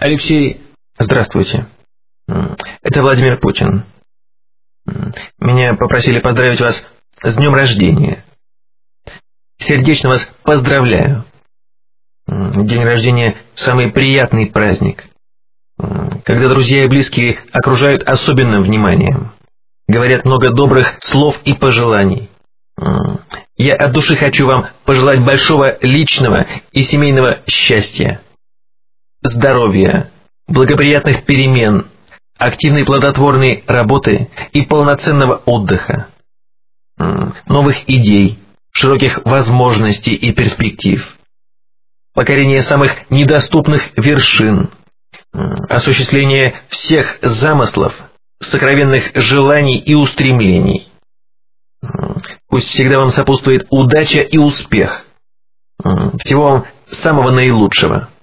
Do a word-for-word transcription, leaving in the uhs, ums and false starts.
Алексей... Здравствуйте. Это Владимир Путин. Меня попросили поздравить вас с днем рождения. Сердечно вас поздравляю. День рождения – самый приятный праздник, когда друзья и близкие окружают особенным вниманием, говорят много добрых слов и пожеланий. Я от души хочу вам пожелать большого личного и семейного счастья, здоровья, благоприятных перемен, активной плодотворной работы и полноценного отдыха, новых идей, широких возможностей и перспектив, покорения самых недоступных вершин, осуществления всех замыслов, сокровенных желаний и устремлений. Пусть всегда вам сопутствует удача и успех. Всего вам самого наилучшего.